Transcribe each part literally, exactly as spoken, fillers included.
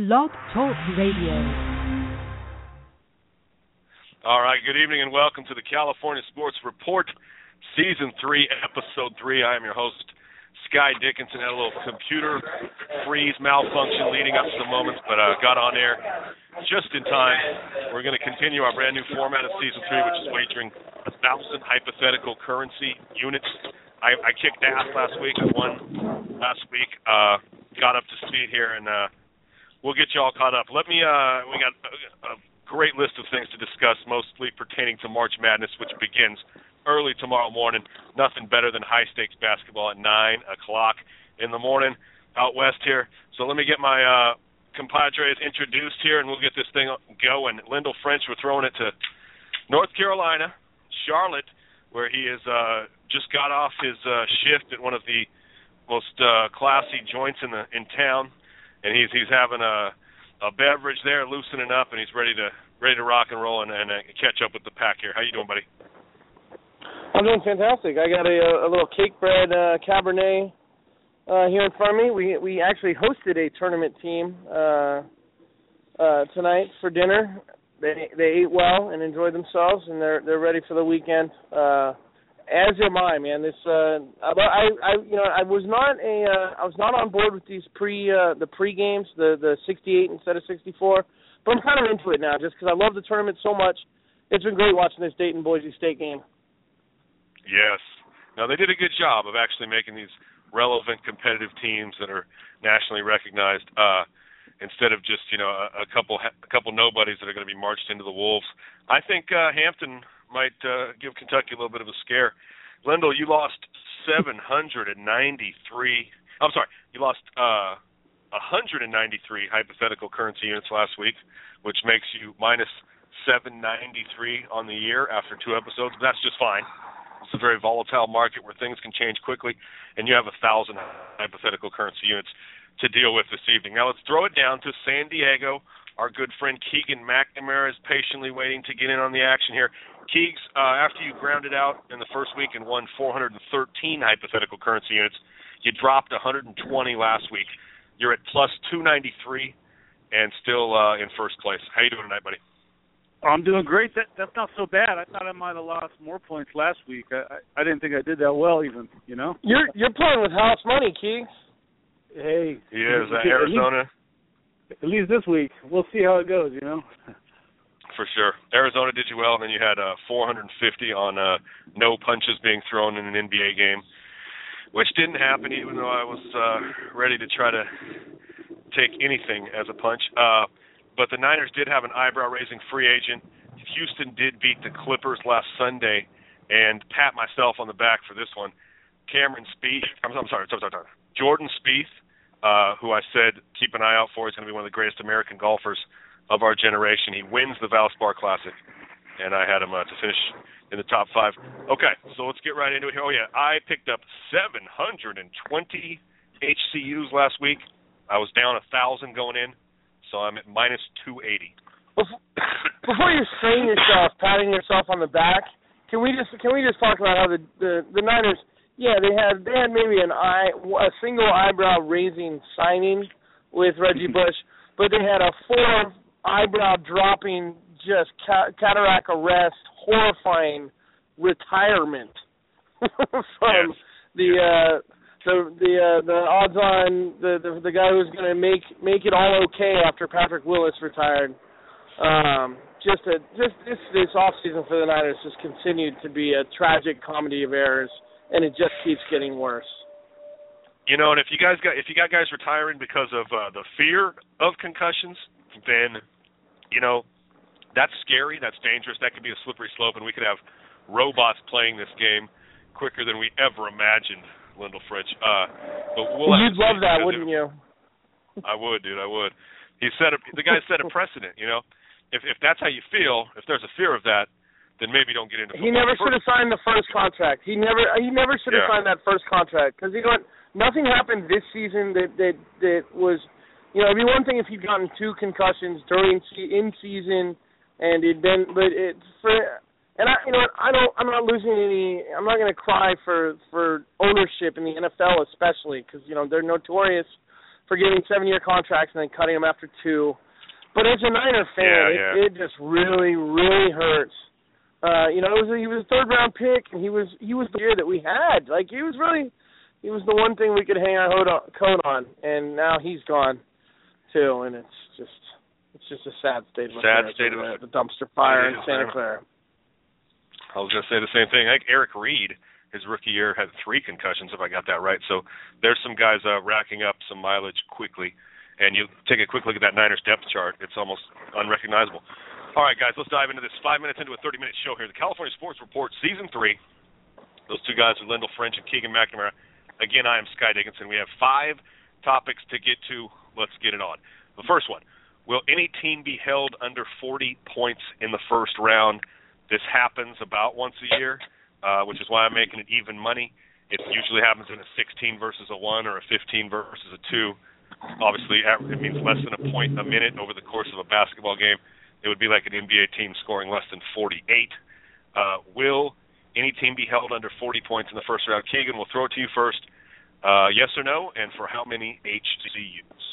Blog Talk Radio. All right, good evening and welcome to the California Sports Report, Season three, Episode three. I am your host, Sky Dickinson. Had a little computer freeze malfunction leading up to the moment, but uh, got on air just in time. We're going to continue our brand new format of Season three, which is wagering a thousand hypothetical currency units. I, I kicked ass last week. I won last week. Uh, got up to speed here, and uh, we'll get you all caught up. Let me, uh, we got a, a great list of things to discuss, mostly pertaining to March Madness, which begins early tomorrow morning. Nothing better than high-stakes basketball at nine o'clock in the morning out west here. So let me get my uh, compadres introduced here, and we'll get this thing going. Lyndall French, we're throwing it to North Carolina, Charlotte, where he is uh, just got off his uh, shift at one of the most uh, classy joints in the in town, and he's he's having a a beverage there, loosening up, and he's ready to ready to rock and roll and, and uh, catch up with the pack here. How you doing, buddy? I'm doing fantastic. I got a, a little cake bread uh, Cabernet uh, here in front of me. We we actually hosted a tournament team uh, uh, tonight for dinner. They they ate well and enjoyed themselves, and they're they're ready for the weekend. Uh, as am I, man. This uh, I, I you know I was not a uh, I was not on board with these pre uh, the pre games, the the sixty-eight instead of sixty-four, but I'm kind of into it now just because I love the tournament so much. It's been great watching this Dayton Boise State game. Yes. Now they did a good job of actually making these relevant competitive teams that are nationally recognized. Uh, Instead of just, you know, a, a couple a couple nobodies that are going to be marched into the wolves. I think uh, Hampton might uh, give Kentucky a little bit of a scare. Lyndall, you lost seven hundred ninety-three. I'm sorry, you lost uh, one hundred ninety-three hypothetical currency units last week, which makes you minus seven ninety-three on the year after two episodes. But that's just fine. It's a very volatile market where things can change quickly, and you have a thousand hypothetical currency units to deal with this evening. Now let's throw it down to San Diego. Our good friend Keegan McNamara is patiently waiting to get in on the action here. Keegs, uh, after you grounded out in the first week and won four hundred thirteen hypothetical currency units, you dropped one hundred twenty last week. You're at plus two ninety-three and still uh, in first place. How you doing tonight, buddy? I'm doing great. That, that's not so bad. I thought I might have lost more points last week. I, I, I didn't think I did that well even, you know? You're you're playing with house money, Keegs. Hey. He is. Uh, Arizona. At least, at least this week. We'll see how it goes, you know? For sure. Arizona did you well, and then you had uh, four hundred fifty on uh, no punches being thrown in an N B A game, which didn't happen even though I was uh, ready to try to take anything as a punch. Uh, but the Niners did have an eyebrow-raising free agent. Houston did beat the Clippers last Sunday, and pat myself on the back for this one. Cameron Spieth, I'm, I'm sorry, sorry, sorry, sorry. Jordan Spieth, uh, who I said keep an eye out for, is going to be one of the greatest American golfers of our generation. He wins the Valspar Classic, and I had him uh, to finish in the top five. Okay, so let's get right into it here. Oh, yeah, I picked up seven hundred twenty H C Us last week. I was down one thousand going in, so I'm at minus two eighty. Before you strain yourself, patting yourself on the back, can we just can we just talk about how the the, the Niners – yeah, they had they had maybe an eye a single eyebrow raising signing with Reggie Bush, but they had a four eyebrow dropping, just ca- cataract arrest, horrifying retirement from yes. the uh, the the uh, the odds on the, the the guy who's going to make make it all okay after Patrick Willis retired. Um, just a just this this off season for the Niners just continued to be a tragic comedy of errors. And it just keeps getting worse. You know, and if you guys got if you got guys retiring because of uh, the fear of concussions, then you know that's scary. That's dangerous. That could be a slippery slope, and we could have robots playing this game quicker than we ever imagined. Lyndall French. Uh, but we'll You'd love that, wouldn't it, you? I would, dude. I would. He set a, the guy set a precedent. You know, if if that's how you feel, if there's a fear of that, then maybe don't get into football. He never should have signed the first contract. He never he never should have yeah. signed that first contract because you know what? Nothing happened this season that that that was, you know, it'd be one thing if he'd gotten two concussions during in season and it'd been, but it's for and I you know what? I don't I'm not losing any. I'm not going to cry for for ownership in the N F L especially because you know they're notorious for giving seven-year contracts and then cutting them after two. But as a Niner fan, yeah, it, yeah. it just really, really hurts. Uh, you know, it was, he was a third-round pick, and he was he was the year that we had. Like, he was really, he was the one thing we could hang our coat on, and now he's gone, too, and it's just, it's just a sad state of sad affairs. State of the, the dumpster fire in Santa Clara. I was going to say the same thing. I think Eric Reed, his rookie year, had three concussions, if I got that right. So there's some guys uh, racking up some mileage quickly. And you take a quick look at that Niners depth chart, it's almost unrecognizable. All right, guys, let's dive into this. Five minutes into a thirty-minute show here. The California Sports Report, Season three. Those two guys are Lyndall French and Keegan McNamara. Again, I am Sky Dickinson. We have five topics to get to. Let's get it on. The first one, will any team be held under forty points in the first round? This happens about once a year, uh, which is why I'm making it even money. It usually happens in a sixteen versus a one or a fifteen versus a two. Obviously, it means less than a point a minute over the course of a basketball game. It would be like an N B A team scoring less than forty-eight. Uh, will any team be held under forty points in the first round? Keegan, we'll throw it to you first. Uh, yes or no, and for how many H C Us?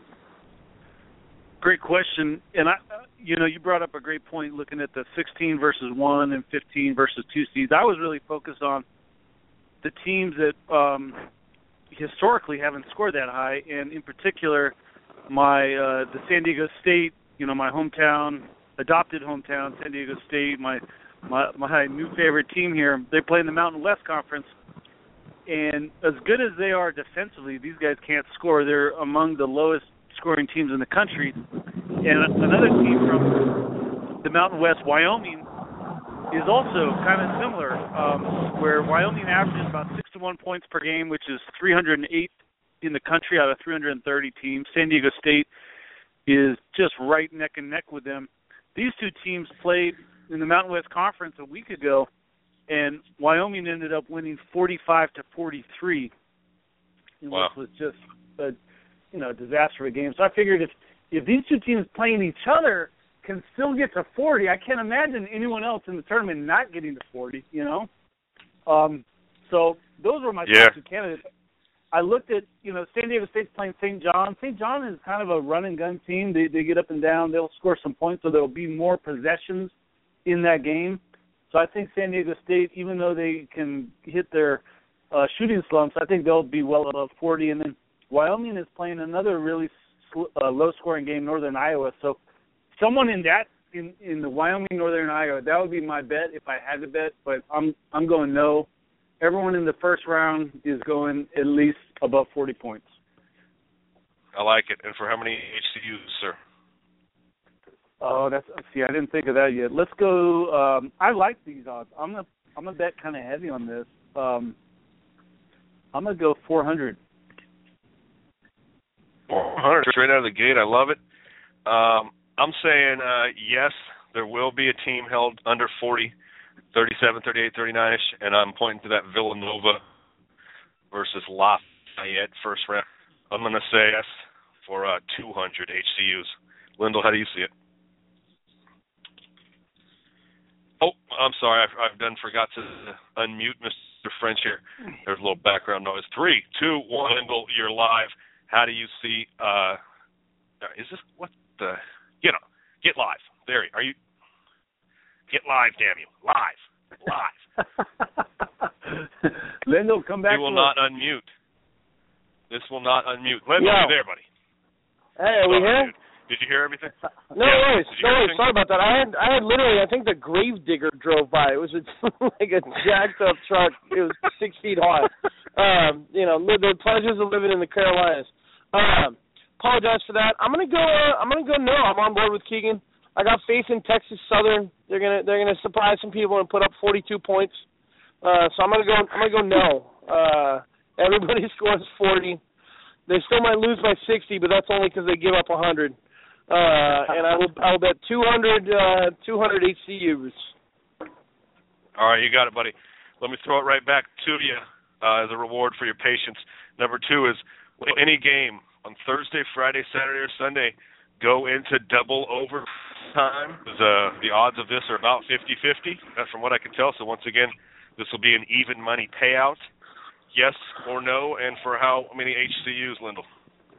Great question, and I, you know, you brought up a great point looking at the sixteen versus one and fifteen versus two seeds. I was really focused on the teams that um, historically haven't scored that high, and in particular, my uh, the San Diego State, you know, my hometown, adopted hometown, San Diego State, my my my new favorite team here. They play in the Mountain West Conference, and as good as they are defensively, these guys can't score. They're among the lowest scoring teams in the country. And another team from the Mountain West, Wyoming, is also kind of similar, um, where Wyoming averages about sixty-one points per game, which is three hundred eight in the country out of three hundred thirty teams. San Diego State is just right neck and neck with them. These two teams played in the Mountain West Conference a week ago, and Wyoming ended up winning forty-five to forty-three, wow. which was just a you know, disaster of a game. So I figured if, if these two teams playing each other can still get to forty, I can't imagine anyone else in the tournament not getting to forty, you know. Um, so those were my yeah. top two candidates. I looked at, you know, San Diego State's playing Saint John. Saint John is kind of a run-and-gun team. They, they get up and down. They'll score some points, so there will be more possessions in that game. So I think San Diego State, even though they can hit their uh, shooting slumps, I think they'll be well above forty. And then Wyoming is playing another really sl- uh, low-scoring game, Northern Iowa. So someone in that, in, in the Wyoming, Northern Iowa, that would be my bet if I had to bet. But I'm I'm going no. Everyone in the first round is going at least above forty points. I like it. And for how many H C Us, sir? Oh, that's see, I didn't think of that yet. Let's go. Um, I like these odds. I'm gonna I'm gonna bet kind of heavy on this. Um, I'm gonna go four hundred. four hundred straight out of the gate. I love it. Um, I'm saying uh, yes, there will be a team held under forty, thirty-seven, thirty-eight, thirty-nine-ish, and I'm pointing to that Villanova versus Lafayette first round. I'm going to say yes for uh, two hundred H C Us. Lyndall, how do you see it? Oh, I'm sorry. I've, I've done forgot to unmute Mister French here. There's a little background noise. Three, two, one. Lyndall, you're live. How do you see? Uh, is this what the? Get on. Get live. There. Are you? Get live, damn you! Live, live. Lyndall, come back. You will to not us. unmute. This will not unmute. Lyndall, Yo. you there, buddy? Hey, are we here? Did you hear everything? No yeah. worries. No worries. Sorry about that. I had I had literally, I think the Gravedigger drove by. It was a, like a jacked up truck. It was six feet high. Um, you know, the pleasures of living in the Carolinas. Um, apologize for that. I'm gonna go. Uh, I'm gonna go. No, I'm on board with Keegan. I got faith in Texas Southern. They're gonna they're gonna surprise some people and put up forty-two points. Uh, so I'm gonna go. I'm gonna go no. Uh, everybody scores forty. They still might lose by sixty, but that's only because they give up one hundred. Uh, and I will I will bet two hundred uh, two hundred H C Us. All right, you got it, buddy. Let me throw it right back to you uh, as a reward for your patience. Number two is, will any game on Thursday, Friday, Saturday, or Sunday go into double overtime? Uh, the odds of this are about fifty-fifty, that's from what I can tell. So once again, this will be an even money payout. Yes or no, and for how many H C Us, Lyndall?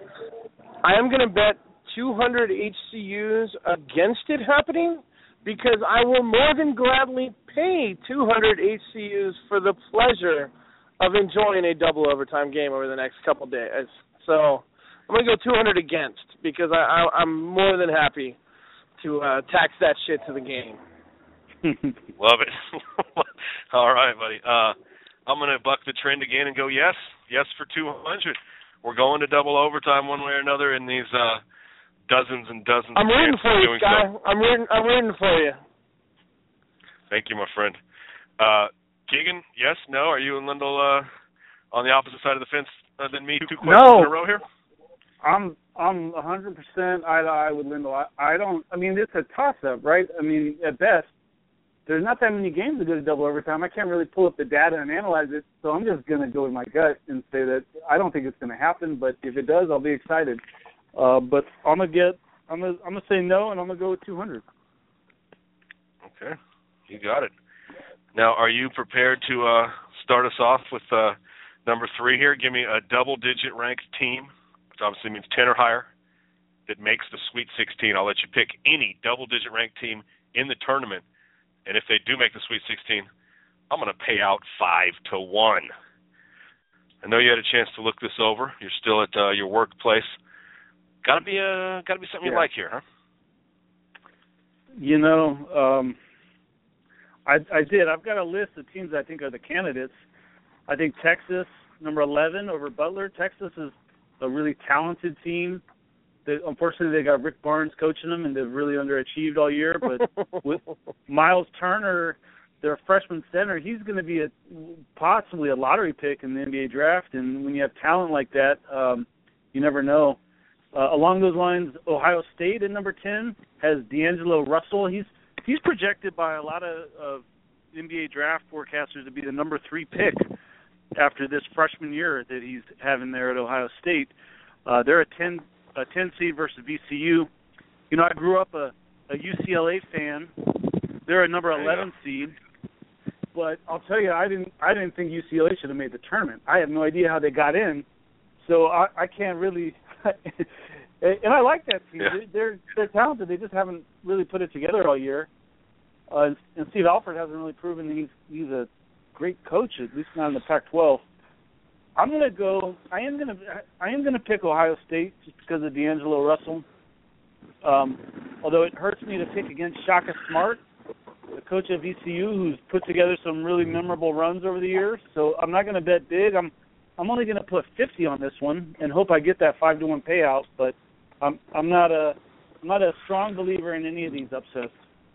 I am going to bet two hundred H C Us against it happening because I will more than gladly pay two hundred H C Us for the pleasure of enjoying a double overtime game over the next couple days. So I'm going to go two hundred against because I, I, I'm more than happy to uh, tax that shit to the game. Love it. All right, buddy. Uh, I'm going to buck the trend again and go yes. Yes for two hundred. We're going to double overtime one way or another in these uh, dozens and dozens I'm of rooting chances for of you, doing Sky. so. I'm rooting, I'm rooting for you. Thank you, my friend. Uh, Keegan, yes, no? Are you and Lyndall uh, on the opposite side of the fence uh, than me? Two questions No. in a row here? I'm I'm one hundred percent eye to eye with Lyndall. I, I don't. I mean, it's a toss-up, right? I mean, at best, there's not that many games that go to double overtime. I can't really pull up the data and analyze it, so I'm just going to go with my gut and say that I don't think it's going to happen. But if it does, I'll be excited. Uh, but I'm gonna get. I'm gonna. I'm gonna say no, and I'm gonna go with two hundred. Okay, you got it. Now, are you prepared to uh, start us off with uh, number three here? Give me a double-digit ranked team, which obviously means ten or higher, that makes the Sweet sixteen. I'll let you pick any double-digit ranked team in the tournament, and if they do make the Sweet sixteen, I'm going to pay out five to one. I know you had a chance to look this over. You're still at uh, your workplace. Got to be a got to be something Yeah. you like here, huh? You know, um, I, I did. I've got a list of teams I think are the candidates. I think Texas, number eleven, over Butler. Texas is a really talented team. They, unfortunately, they got Rick Barnes coaching them, and they've really underachieved all year. But with Miles Turner, their freshman center, he's going to be a possibly a lottery pick in the N B A draft. And when you have talent like that, um, you never know. Uh, along those lines, Ohio State at number ten has D'Angelo Russell. He's he's projected by a lot of uh, N B A draft forecasters to be the number three pick after this freshman year that he's having there at Ohio State. Uh, they're a ten a ten seed versus V C U. You know, I grew up a, a U C L A fan. They're a number eleven seed. But I'll tell you, I didn't I didn't think U C L A should have made the tournament. I have no idea how they got in, so I, I can't really. And I like that team. Yeah. They're they're talented. They just haven't really put it together all year. Uh, and, and Steve Alford hasn't really proven that he's he's a great coach, at least not in the Pac twelve. I'm gonna go. I am gonna. I am gonna pick Ohio State just because of D'Angelo Russell. Um, although it hurts me to pick against Shaka Smart, the coach of V C U, who's put together some really memorable runs over the years. So I'm not gonna bet big. I'm. I'm only gonna put fifty on this one and hope I get that five to one payout. But I'm. I'm not a. I'm not a strong believer in any of these upsets.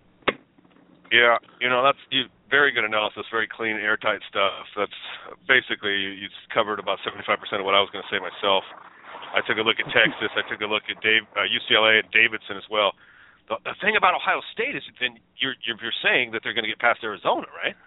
Yeah, you know, that's you, very good analysis, very clean, airtight stuff. That's basically, you, you covered about seventy-five percent of what I was going to say myself. I took a look at Texas. I took a look at Dave, uh, U C L A and Davidson as well. The, the thing about Ohio State is then you're, you're, you're saying that they're going to get past Arizona, right?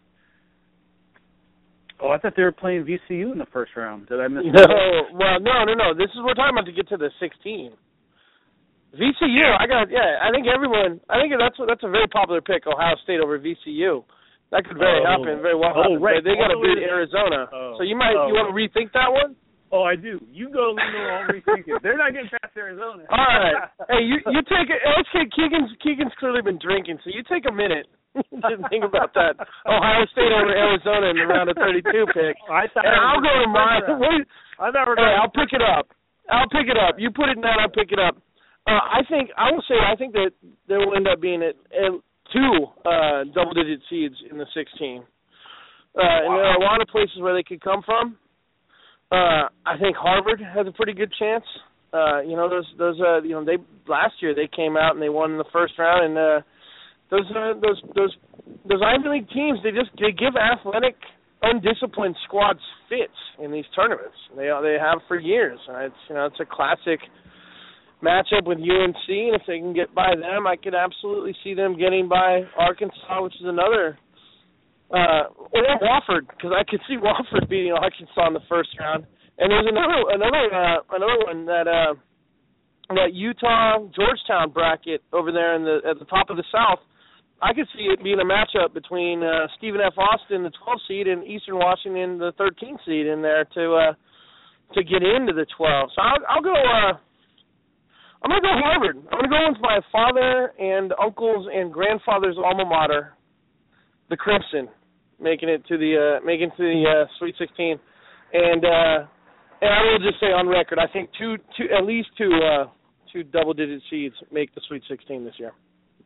Oh, I thought they were playing V C U in the first round. Did I miss No, well, no, no, no. This is we're talking about to get to the sixteen. V C U, Yeah. I got, yeah. I think everyone. I think that's that's a very popular pick. Ohio State over V C U. That could very Oh. happen, very well Oh, happen. right. They got to Oh, beat yeah. Arizona. Oh. So you might Oh. you want to rethink that one? Oh, I do. You go, Lindo. I'll rethink it. They're not getting past Arizona. All right. Hey, you you take it. Let's say Keegan's Keegan's clearly been drinking, so you take a minute to think about that. Ohio State over Arizona in the round of thirty-two pick. I thought And I'll go to mine. Wait, I thought we were Hey, going I'll pick it up. I'll pick it up. You put it down, I'll pick it up. Uh, I think I will say I think that there will end up being at, at two uh, double-digit seeds in the sixteen. Uh, wow. And there are a lot of places where they could come from. Uh, I think Harvard has a pretty good chance. Uh, you know, those those uh, you know they last year they came out and they won in the first round, and uh, those uh, those those those Ivy League teams they just they give athletic, undisciplined squads fits in these tournaments. They they have for years. And it's you know it's a classic matchup with U N C, and if they can get by them, I could absolutely see them getting by Arkansas, which is another, uh, or Wofford, because I could see Wofford beating Arkansas in the first round. And there's another another uh, another one that uh, that Utah Georgetown bracket over there in the at the top of the South. I could see it being a matchup between uh, Stephen F. Austin, the twelve seed, and Eastern Washington, the thirteen seed, in there to uh, to get into the twelve. So I'll, I'll go. Uh, I'm gonna go Harvard. I'm gonna go with my father and uncle's and grandfather's alma mater, the Crimson, making it to the uh, making to the uh, Sweet sixteen, and uh, and I will just say on record, I think two two at least two uh, two double digit seeds make the Sweet sixteen this year.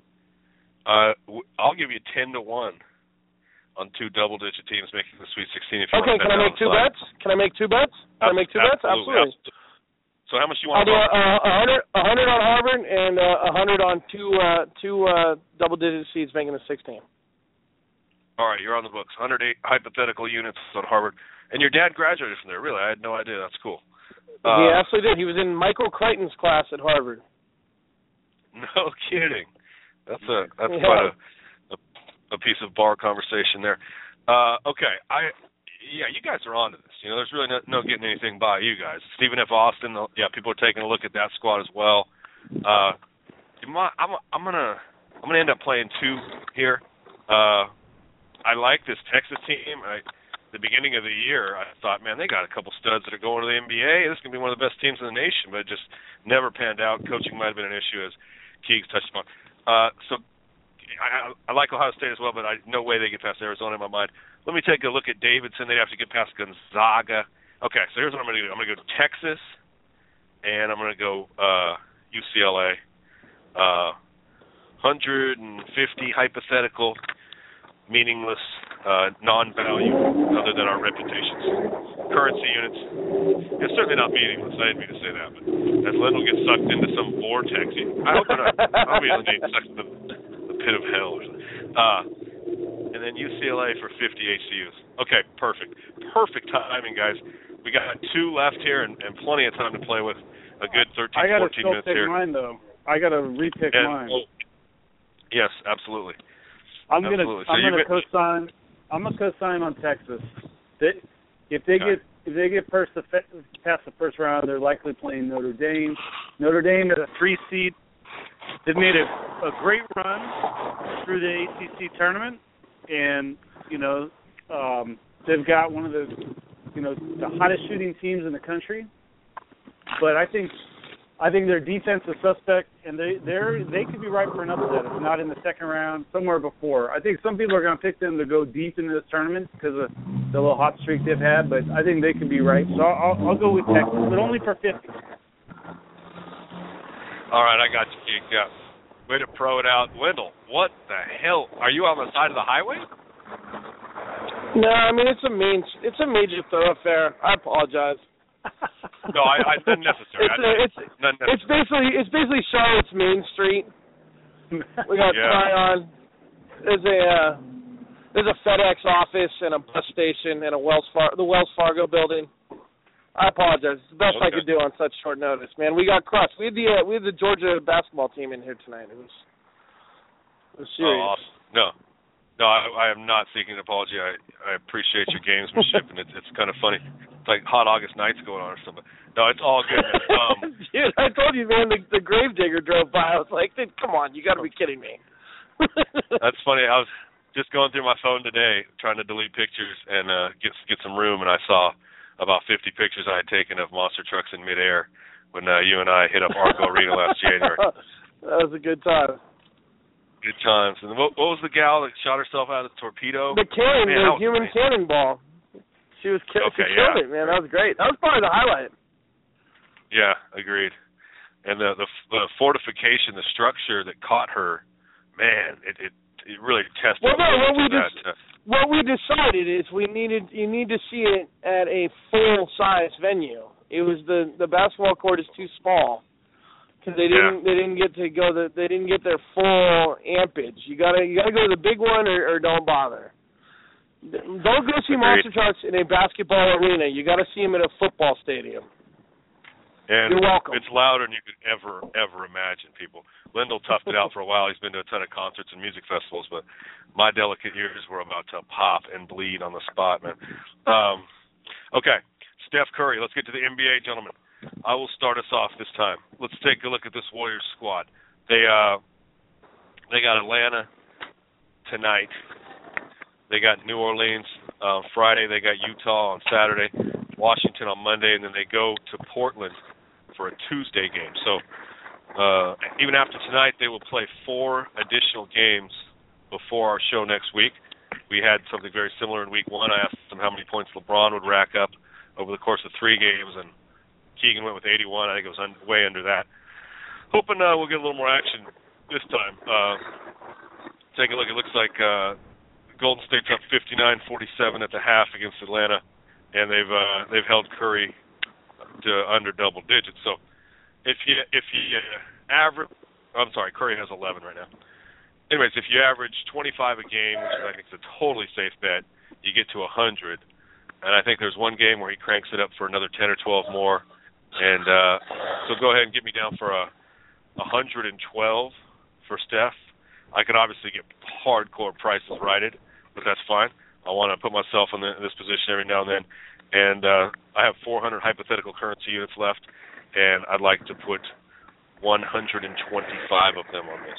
Uh, I'll give you ten to one on two double digit teams making the Sweet sixteen. If you okay, want to can I make two bets? Can I make two bets? Can I make two bets? Absolutely. Absolutely. So how much do you want I'll do to a hundred, a hundred on Harvard, and a uh, hundred on two, uh, two uh, double-digit seeds making the sixteen. All right, you're on the books. one hundred eight hypothetical units on Harvard, and your dad graduated from there. Really, I had no idea. That's cool. Uh, he absolutely did. He was in Michael Crichton's class at Harvard. No kidding. That's a that's yeah. quite a, a a piece of bar conversation there. Uh, okay, I. Yeah, you guys are onto this. You know, there's really no, no getting anything by you guys. Stephen F. Austin, yeah, people are taking a look at that squad as well. Uh, I'm, I'm gonna, I'm gonna end up playing two here. Uh, I like this Texas team. I, the beginning of the year, I thought, man, they got a couple studs that are going to the N B A. This is gonna be one of the best teams in the nation, but it just never panned out. Coaching might have been an issue, as Keegs touched upon. Uh, so I, I like Ohio State as well, but I no way they get past Arizona in my mind. Let me take a look at Davidson. They'd have to get past Gonzaga. Okay, so here's what I'm going to do. I'm going to go to Texas, and I'm going to go uh, U C L A. Uh, one hundred fifty hypothetical, meaningless, uh, non-value, other than our reputations. Currency units. It's certainly not meaningless. I didn't mean to say that, but as Lendl gets sucked into some vortex, I hope they're not. I'll be able to get sucked into the, the pit of hell or something. Uh, and then U C L A for fifty H C Us. Okay, perfect. Perfect timing, guys. We got two left here and, and plenty of time to play with. A good thirteen, fourteen minutes here. I got to still pick mine, though. I got to repick and, mine. Oh, yes, absolutely. I'm going to so I'm going to co-sign. I'm going to co-sign on Texas. They, if they okay. get if they get first past the first round, they're likely playing Notre Dame. Notre Dame is a three seed. They've made a, a great run through the A C C tournament. And, you know, um, they've got one of the, you know, the hottest shooting teams in the country. But I think I think their defense is suspect, and they they're, they could be right for an upset. If not in the second round, somewhere before. I think some people are going to pick them to go deep into this tournament because of the little hot streak they've had, but I think they could be right. So I'll, I'll go with Texas, but only for fifty. All right, I got you, Keith. Yeah. Way to pro it out. Lendl, what the hell? Are you on the side of the highway? No, I mean, it's a main, it's a major thoroughfare. I apologize. No, I, I unnecessary. It's, a, it's, it's basically it's basically Charlotte's Main Street. We got yeah. Tryon. There's a uh, there's a FedEx office and a bus station and a Wells Far- the Wells Fargo building. I apologize. It's the best okay. I could do on such short notice, man. We got crushed. We had the uh, we had the Georgia basketball team in here tonight. It was it was serious. Oh, awesome. No, no, I, I am not seeking an apology. I, I appreciate your gamesmanship, and it's it's kind of funny. It's like hot August nights going on or something. No, it's all good. Um, Dude, I told you, man. The, the Gravedigger drove by. I was like, come on, you got to be kidding me. That's funny. I was just going through my phone today, trying to delete pictures and uh, get get some room, and I saw about fifty pictures I had taken of monster trucks in midair when uh, you and I hit up Arco Arena last January. That was a good time. Good times. And what, what was the gal that shot herself out of the torpedo? The cannon, man, the human amazing. Cannonball. She was ki- okay, she killed yeah. it, man. That was great. That was probably the highlight. Yeah, agreed. And the, the the fortification, the structure that caught her, man, it it, it really tested. Well, no, what we that. just. Uh, What we decided is we needed you need to see it at a full size venue. It was the, the basketball court is too small because they didn't yeah. they didn't get to go the they didn't get their full ampage. You gotta you gotta go to the big one or, or don't bother. Don't go see monster trucks in a basketball arena. You gotta see them at a football stadium. And You're welcome. It's louder than you could ever, ever imagine, people. Lendl toughed it out for a while. He's been to a ton of concerts and music festivals, but my delicate ears were about to pop and bleed on the spot, man. Um, okay, Steph Curry. Let's get to the N B A, gentlemen. I will start us off this time. Let's take a look at this Warriors squad. They uh, they got Atlanta tonight. They got New Orleans uh, Friday. They got Utah on Saturday. Washington on Monday, and then they go to Portland for a Tuesday game. So uh, even after tonight, they will play four additional games before our show next week. We had something very similar in week one. I asked them how many points LeBron would rack up over the course of three games, and Keegan went with eighty-one. I think it was un- way under that. Hoping uh, we'll get a little more action this time. Uh, take a look. It looks like uh, Golden State's up fifty-nine forty-seven at the half against Atlanta, and they've uh, they've held Curry to under double digits. So if you if you uh, average, I'm sorry, Curry has eleven right now. Anyways, if you average twenty-five a game, which I think is a totally safe bet, you get to one hundred. And I think there's one game where he cranks it up for another ten or twelve more. And uh, so go ahead and get me down for a one hundred twelve for Steph. I could obviously get hardcore prices righted, but that's fine. I want to put myself in, the, in this position every now and then. And uh, I have four hundred hypothetical currency units left, and I'd like to put one hundred twenty-five of them on this.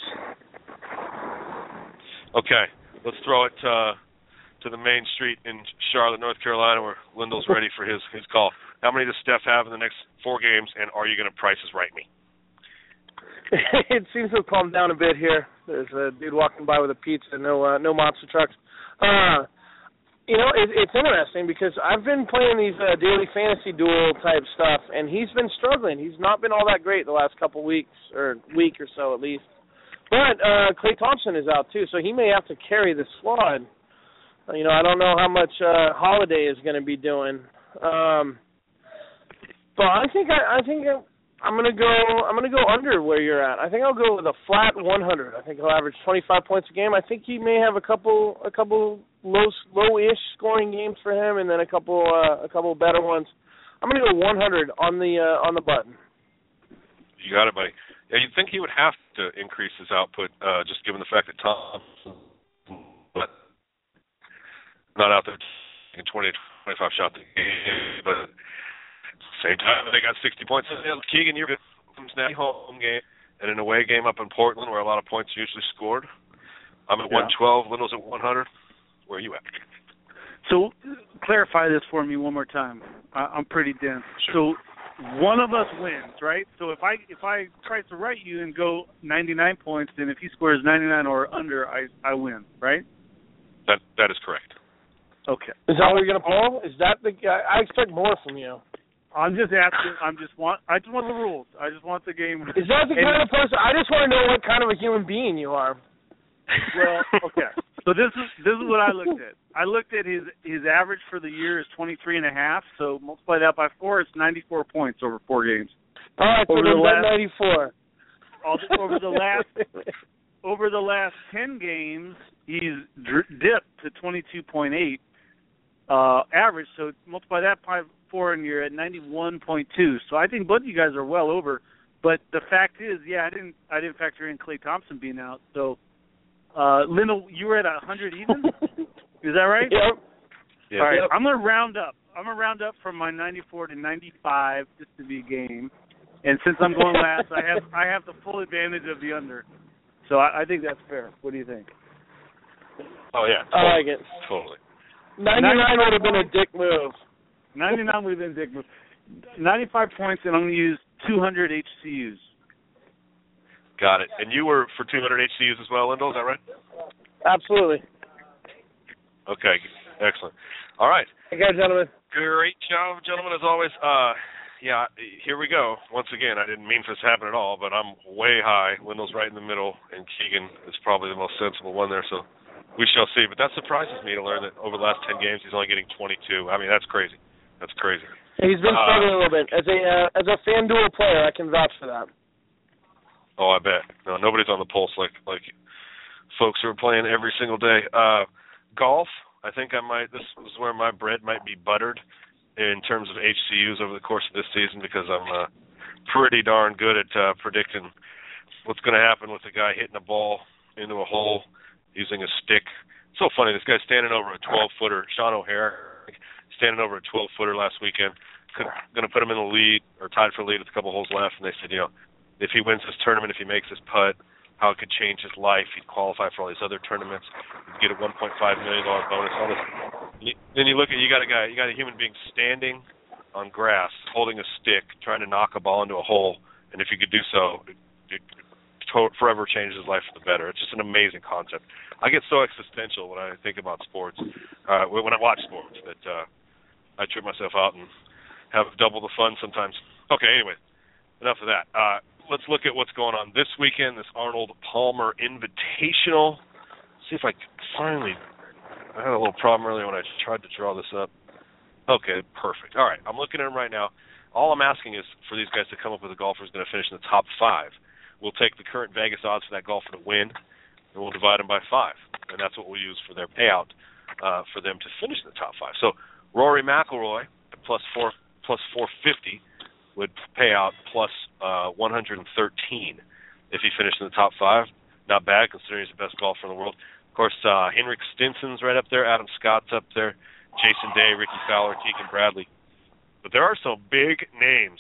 Okay, let's throw it uh, to the main street in Charlotte, North Carolina, where Lindell's ready for his, his call. How many does Steph have in the next four games, and are you going to prices right me? It seems to have calmed down a bit here. There's a dude walking by with a pizza, no uh, no monster trucks. Uh, you know, it, it's interesting because I've been playing these uh, daily fantasy duel type stuff, and he's been struggling. He's not been all that great the last couple weeks, or week or so at least. But uh, Klay Thompson is out too, so he may have to carry the squad. You know, I don't know how much uh, Holiday is going to be doing. Um, but I think I, I think I'm going to go. I'm going to go under where you're at. I think I'll go with a flat one hundred. I think he'll average twenty-five points a game. I think he may have a couple a couple low low-ish scoring games for him, and then a couple uh, a couple better ones. I'm going to go one hundred on the uh, on the button. You got it, buddy. Yeah, you'd think he would have to increase his output, uh, just given the fact that Thompson not out there taking twenty, twenty-five shots a game, but at the same time, they got sixty points. Keegan, you're good from Cincinnati home game and an away game up in Portland where a lot of points are usually scored. I'm at yeah. one twelve, Lindell's at one hundred. Where are you at? So clarify this for me one more time. I, I'm pretty dense. Sure. So one of us wins, right? So if I if I try to write you and go ninety-nine points, then if he scores ninety-nine or under, I I win, right? That that is correct. Okay. Is that what you're gonna pull? Is that the? I expect more from you. I'm just asking. I'm just want. I just want the rules. I just want the game. Is that the kind of person? I just want to know what kind of a human being you are. Well, okay. So this is this is what I looked at. I looked at his his average for the year is twenty-three and a half. So multiply that by four, it's ninety-four points over four games. All right, so the last ninety-four. Over the last over the last ten games, he's dr- dipped to twenty-two point eight uh, average. So multiply that by four, and you're at ninety-one point two. So I think both of you guys are well over. But the fact is, yeah, I didn't I didn't factor in Klay Thompson being out. So. Uh, Lindell, you were at one hundred even? Is that right? Yep. Yeah. All right, yep. I'm going to round up. I'm going to round up from my ninety-four to ninety-five just to be game. And since I'm going last, I have I have the full advantage of the under. So I, I think that's fair. What do you think? Oh, yeah. Totally. I like it. Totally. ninety-nine would have been a dick move. ninety-nine would have been a dick move. ninety-five points, and I'm going to use two hundred H C Us. Got it. And you were for two hundred H C Us as well, Lindell, is that right? Absolutely. Okay, excellent. All right. Okay, gentlemen. Great job, gentlemen, as always. Uh, yeah, here we go. Once again, I didn't mean for this to happen at all, but I'm way high. Lindell's right in the middle, and Keegan is probably the most sensible one there, so we shall see. But that surprises me to learn that over the last ten games he's only getting twenty-two. I mean, that's crazy. That's crazy. He's been struggling uh, a little bit. As a uh, as a FanDuel player, I can vouch for that. Oh, I bet. No, nobody's on the pulse like like folks who are playing every single day. Uh, golf, I think I might. This is where my bread might be buttered in terms of H C Us over the course of this season because I'm uh, pretty darn good at uh, predicting what's going to happen with a guy hitting a ball into a hole using a stick. It's so funny. This guy's standing over a twelve-footer. Sean O'Hare standing over a twelve-footer last weekend. Going to put him in the lead or tied for the lead with a couple holes left, and they said, you know, if he wins this tournament, if he makes this putt, how it could change his life. He'd qualify for all these other tournaments. He'd get a one point five million dollars bonus. All this. Then you look at you got a guy, you got a human being standing on grass, holding a stick, trying to knock a ball into a hole, and if you could do so, it, it to- forever changes his life for the better. It's just an amazing concept. I get so existential when I think about sports, uh, when I watch sports, that uh, I trip myself out and have double the fun sometimes. Okay, anyway, enough of that. Uh, let's look at what's going on this weekend, this Arnold Palmer Invitational. See if I can finally, I had a little problem earlier when I tried to draw this up. Okay, perfect. All right, I'm looking at them right now. All I'm asking is for these guys to come up with a golfer who's going to finish in the top five. We'll take the current Vegas odds for that golfer to win, and we'll divide them by five, and that's what we'll use for their payout uh, for them to finish in the top five. So Rory McIlroy at plus four plus four fifty would pay out plus uh, one hundred thirteen if he finished in the top five. Not bad considering he's the best golfer in the world. Of course, uh, Henrik Stinson's right up there. Adam Scott's up there. Jason Day, Ricky Fowler, Keegan Bradley. But there are some big names.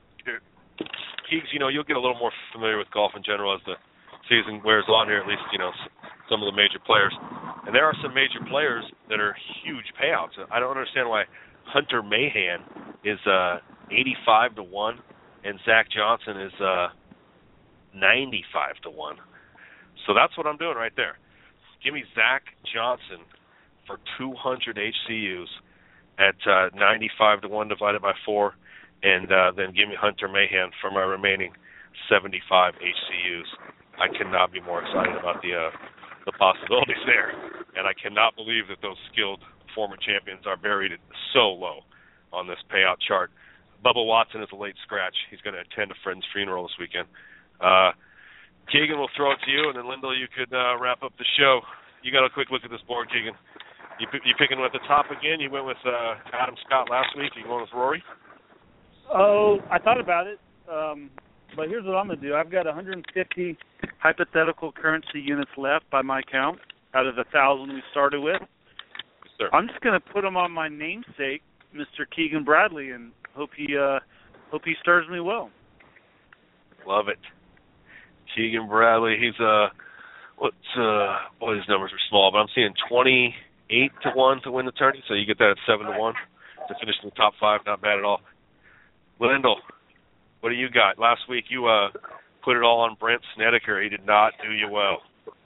Keegs, you know, you'll get a little more familiar with golf in general as the season wears on here, at least, you know, some of the major players. And there are some major players that are huge payouts. I don't understand why Hunter Mahan is uh, eighty-five to one and Zach Johnson is uh, ninety-five to one. So that's what I'm doing right there. Give me Zach Johnson for two hundred H C Us at uh, ninety-five to one divided by four, and uh, then give me Hunter Mahan for my remaining seventy-five H C Us. I cannot be more excited about the uh, the possibilities there, and I cannot believe that those skilled former champions are buried so low on this payout chart. Bubba Watson is a late scratch. He's going to attend a friend's funeral this weekend. Uh, Keegan, we'll throw it to you, and then Lyndall, you could uh, wrap up the show. You got a quick look at this board, Keegan. You you picking at the top again? You went with uh, Adam Scott last week. You going with Rory? Oh, I thought about it, um, but here's what I'm going to do. I've got one hundred fifty hypothetical currency units left by my count out of the one thousand we started with. Yes, sir. I'm just going to put them on my namesake, Mister Keegan Bradley, and hope he uh, hope he stirs me well. Love it. Keegan Bradley, he's uh, what's uh, well, his numbers are small, but I'm seeing twenty-eight to one to win the tourney, so you get that at seven to one to finish in the top five. Not bad at all. Lyndall, what do you got? Last week you uh put it all on Brent Snedeker. He did not do you well.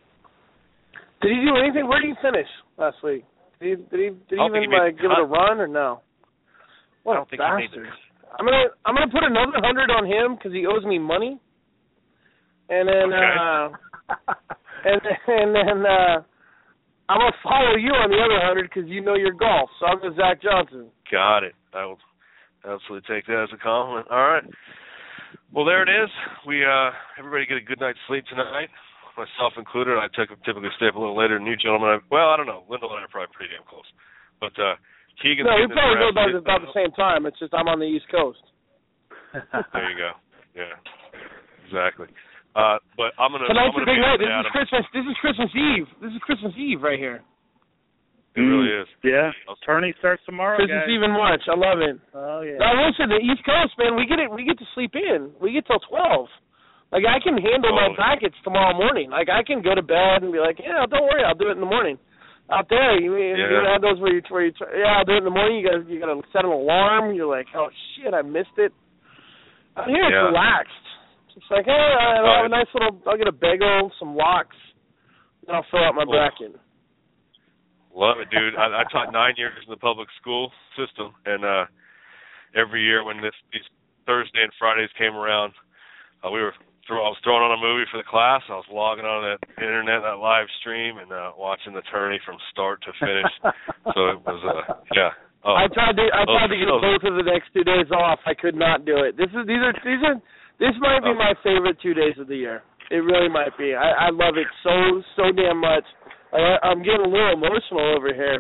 Did he do anything? Where did he finish last week? Did he did he, did he even he like give it a run or no? What I don't a think he made bastard! the I'm gonna I'm gonna put another hundred on him because he owes me money, and then okay. uh, and and then uh, I'm gonna follow you on the other hundred because you know your golf. So I'm with Zach Johnson. Got it. I will absolutely take that as a compliment. All right. Well, there it is. We uh, everybody get a good night's sleep tonight, myself included. I typically stay up a little later than you gentlemen. I, well, I don't know. Lyndall and I are probably pretty damn close. But uh, Keegan's no, we getting probably his go about, rest. about the same time. It's just I'm on the East Coast. There you go. Yeah, exactly. Uh, but I'm gonna. Tonight's I'm a gonna big be night. with This Adam. is Christmas. This is Christmas Eve. This is Christmas Eve right here. It really is. Yeah. Tourney starts tomorrow, Christmas guys. Eve in March. I love it. Oh yeah. Now listen, the East Coast, man, we get it. We get to sleep in. We get till twelve. Like I can handle my Oh. packets tomorrow morning. Like I can go to bed and be like, yeah, don't worry, I'll do it in the morning. Out there, you, you Yeah. have those where you, where you, yeah, I'll do it in the morning. You got you got to set an alarm. You're like, oh shit, I missed it. Out here, it's Yeah. relaxed. It's like, hey, I'll Oh, have a nice little. I'll get a bagel, some lox, and I'll fill out my Oh. bracket. Love it, dude. I, I taught nine years in the public school system, and uh, every year when this these Thursday and Fridays came around, uh, we were throw, I was throwing on a movie for the class. I was logging on that internet, that live stream, and uh, watching the tourney from start to finish. So it was, uh, yeah. Oh, I tried to. I tried to get oh, both of the next two days off. I could not do it. This is these are these are this might be Oh. my favorite two days of the year. It really might be. I, I love it so so damn much. I, I'm getting a little emotional over here.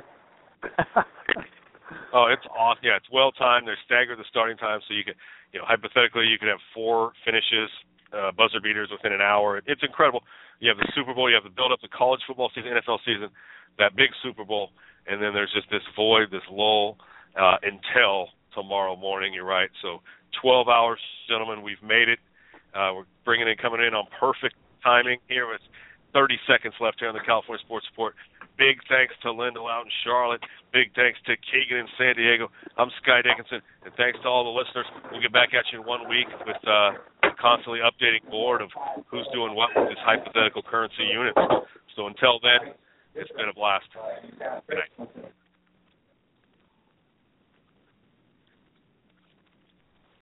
Oh, it's awesome. Yeah, it's well timed. They're staggered the starting time, so you can, you know, hypothetically, you could have four finishes, uh, buzzer beaters within an hour. It's incredible. You have the Super Bowl, you have the build up, the college football season, N F L season, that big Super Bowl, and then there's just this void, this lull uh, until tomorrow morning. You're right. So twelve hours, gentlemen. We've made it. Uh, we're bringing in, coming in on perfect timing here with thirty seconds left here on the California Sports Report. Big thanks to Lyndall out in Charlotte. Big thanks to Keegan in San Diego. I'm Sky Dickinson, and thanks to all the listeners. We'll get back at you in one week with uh, a constantly updating board of who's doing what with this hypothetical currency unit. So until then, it's been a blast. Good night.